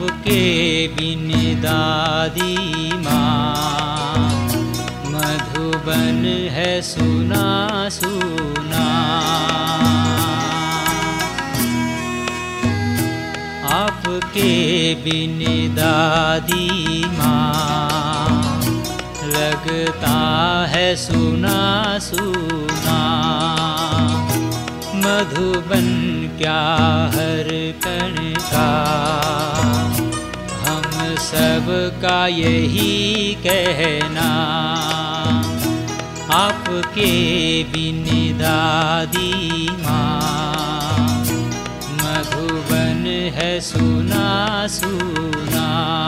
आपके बिन दादी माँ मधुबन है सुना सुना। आपके बिन दादी माँ लगता है सुना सुना। मधुबन क्या हर कण का हम सब का यही कहना। आपके बिन दादी माँ मधुबन है सुना सुना।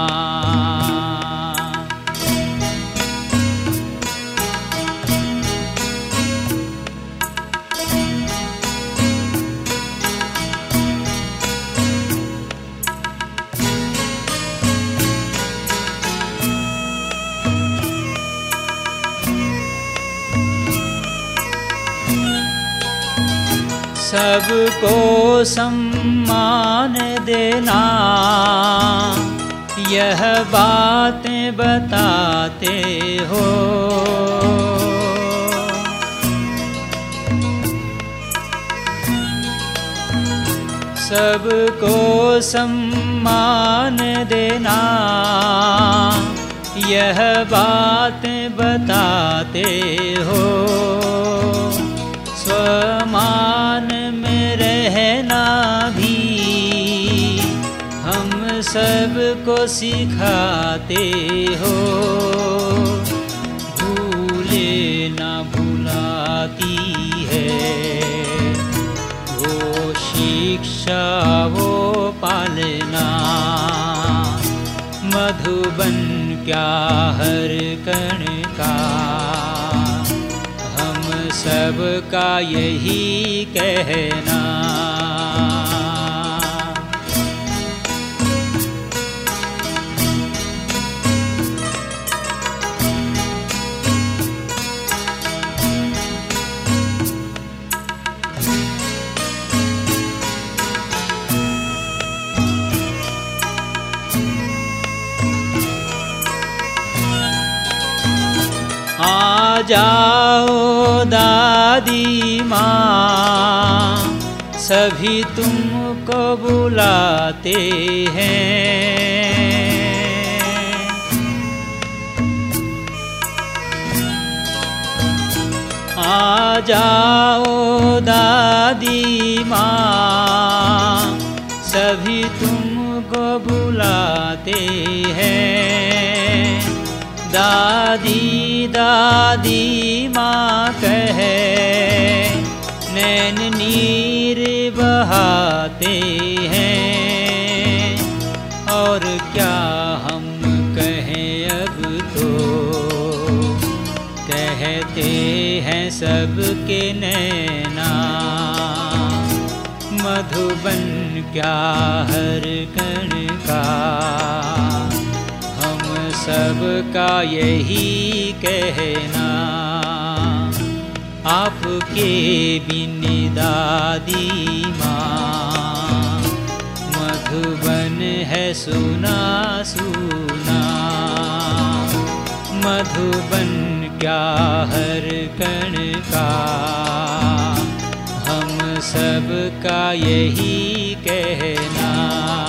सबको सम्मान देना यह बातें बताते हो। सबको सम्मान देना यह बातें बताते हो। स्वमान में रहना भी हम सबको सिखाते हो। भूले ना भुलाती है वो शिक्षा वो पालना। मधुबन क्या हर कण का सबका यही कहना। आ जाओ दादी माँ सभी तुमको बुलाते हैं। आ जाओ दादी माँ सभी तुमको बुलाते हैं। दादी दादी माँ कहे नैन नीर बहाते हैं। और क्या हम कहें अब तो कहते हैं सबके नैना। मधुबन क्या हर कण का सबका यही कहना। आपके बिन दादी माँ मधुबन है सुना सुना। मधुबन क्या हर कण का हम सबका यही कहना।